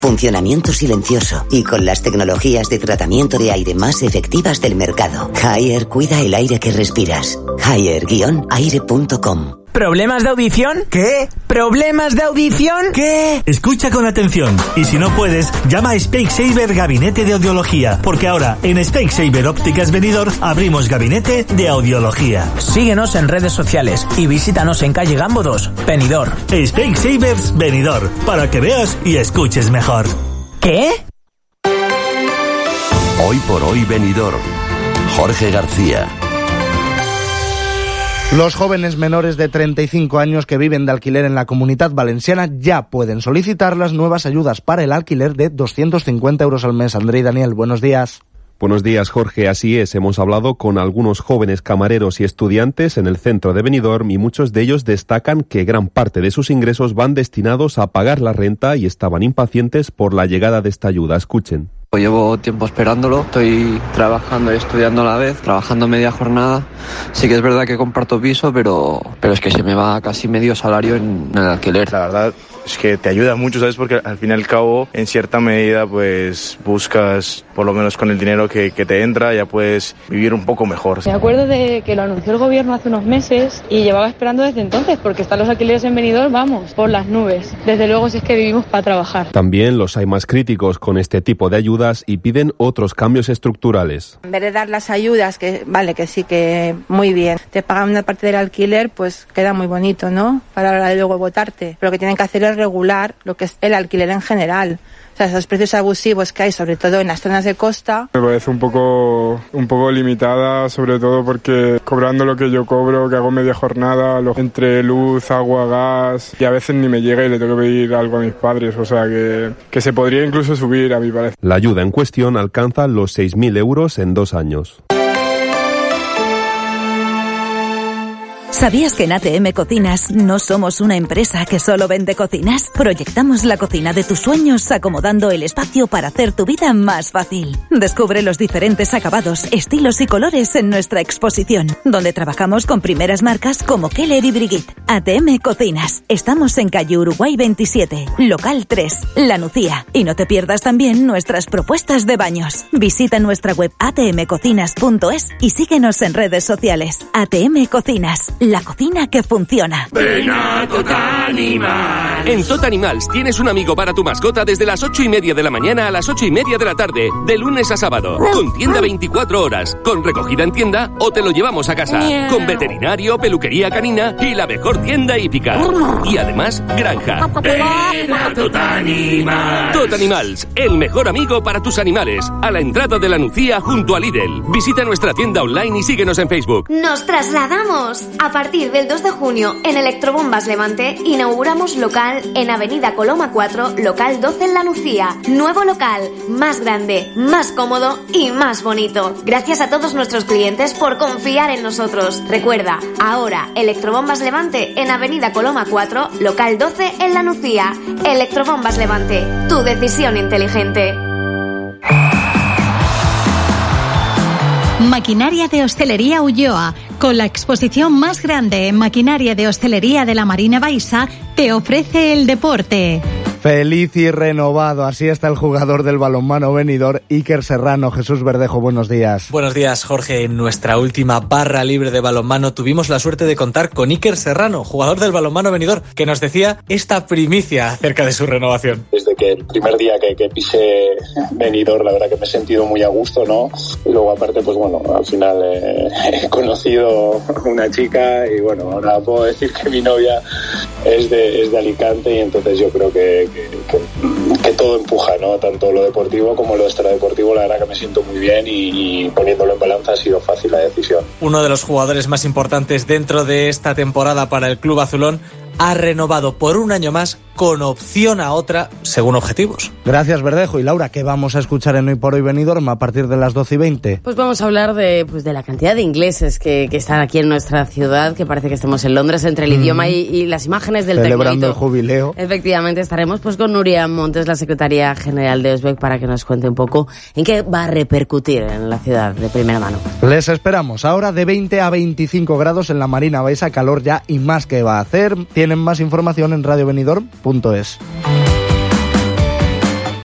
Funcionamiento silencioso y con las tecnologías de tratamiento de aire más efectivas del mercado. Haier cuida el aire que respiras. Haier-aire.com. ¿Problemas de audición? ¿Qué? ¿Problemas de audición? ¿Qué? Escucha con atención y si no puedes, llama a Specsavers Gabinete de Audiología, porque ahora en Specsavers Ópticas Benidorm abrimos Gabinete de Audiología. Síguenos en redes sociales y visítanos en calle Gambo 2, Benidorm. Specsavers Benidorm, para que veas y escuches mejor. ¿Qué? Hoy por hoy Benidorm. Jorge García. Los jóvenes menores de 35 años que viven de alquiler en la Comunitat Valenciana ya pueden solicitar las nuevas ayudas para el alquiler de 250 euros al mes. André y Daniel, buenos días. Buenos días, Jorge. Así es, hemos hablado con algunos jóvenes camareros y estudiantes en el centro de Benidorm y muchos de ellos destacan que gran parte de sus ingresos van destinados a pagar la renta y estaban impacientes por la llegada de esta ayuda. Escuchen. Llevo tiempo esperándolo, estoy trabajando y estudiando a la vez, trabajando media jornada. Sí que es verdad que comparto piso, pero es que se me va casi medio salario en el alquiler. La verdad es que te ayuda mucho, ¿sabes? Porque al fin y al cabo, en cierta medida, pues buscas, por lo menos con el dinero que te entra, ya puedes vivir un poco mejor. Me acuerdo de que lo anunció el gobierno hace unos meses y llevaba esperando desde entonces, porque están los alquileres en Benidorm, vamos, por las nubes. Desde luego, si es que vivimos para trabajar. También los hay más críticos con este tipo de ayudas y piden otros cambios estructurales. En vez de dar las ayudas, que vale, que sí, que muy bien, te pagan una parte del alquiler, pues queda muy bonito, ¿no? Para la hora de luego votarte. Pero lo que tienen que hacer es regular lo que es el alquiler en general. O sea, esos precios abusivos que hay, sobre todo en las zonas de costa. Me parece un poco limitada, sobre todo porque cobrando lo que yo cobro, que hago media jornada, entre luz, agua, gas, y a veces ni me llega y le tengo que pedir algo a mis padres. O sea, que se podría incluso subir, a mi parecer. La ayuda en cuestión alcanza los 6.000 euros en 2 años. ¿Sabías que en ATM Cocinas no somos una empresa que solo vende cocinas? Proyectamos la cocina de tus sueños acomodando el espacio para hacer tu vida más fácil. Descubre los diferentes acabados, estilos y colores en nuestra exposición, donde trabajamos con primeras marcas como Keller y Brigitte. ATM Cocinas. Estamos en calle Uruguay 27, local 3, La Nucía. Y no te pierdas también nuestras propuestas de baños. Visita nuestra web atmcocinas.es y síguenos en redes sociales. ATM Cocinas. La cocina que funciona. Ven a Totanimal. En Totanimals tienes un amigo para tu mascota desde las 8:30 de la mañana a las 8:30 de la tarde, de lunes a sábado, con tienda 24 horas, con recogida en tienda o te lo llevamos a casa, con veterinario, peluquería canina y la mejor tienda hípica. Y además, granja. Ven a Totanimals. Totanimals, el mejor amigo para tus animales, a la entrada de La Nucía junto a Lidl. Visita nuestra tienda online y síguenos en Facebook. Nos trasladamos. A partir del 2 de junio en Electrobombas Levante inauguramos local en Avenida Coloma 4, local 12 en La Nucía. Nuevo local, más grande, más cómodo y más bonito. Gracias a todos nuestros clientes por confiar en nosotros. Recuerda, ahora Electrobombas Levante en Avenida Coloma 4, local 12 en La Nucía. Electrobombas Levante, tu decisión inteligente. Maquinaria de Hostelería Ulloa, con la exposición más grande en maquinaria de hostelería de la Marina Baixa, te ofrece el deporte. Feliz y renovado, así está el jugador del balonmano Benidorm, Iker Serrano. Jesús Verdejo, buenos días. Buenos días, Jorge. En nuestra última barra libre de balonmano tuvimos la suerte de contar con Iker Serrano, jugador del balonmano Benidorm, que nos decía esta primicia acerca de su renovación. Desde que el primer día que pisé Benidorm, la verdad que me he sentido muy a gusto, ¿no? Y luego aparte, pues bueno, al final he conocido una chica y bueno, ahora puedo decir que mi novia es de Alicante y entonces yo creo que todo empuja, ¿no? Tanto lo deportivo como lo extradeportivo. La verdad que me siento muy bien y poniéndolo en balanza ha sido fácil la decisión. Uno de los jugadores más importantes dentro de esta temporada para el club azulón ha renovado por un año más con opción a otra según objetivos. Gracias, Verdejo. Y Laura, ¿qué vamos a escuchar en Hoy por Hoy Benidorm a partir de las 12:20? Pues vamos a hablar de la cantidad de ingleses que están aquí en nuestra ciudad, que parece que estemos en Londres, entre el idioma y las imágenes del celebrando el jubileo. Efectivamente, estaremos pues con Nuria Montes, la secretaria general de Osbec, para que nos cuente un poco en qué va a repercutir en la ciudad de primera mano. Les esperamos ahora de 20 a 25 grados en la Marina Baixa, calor ya y más que va a hacer. Tienen más información en radiobenidorm.es.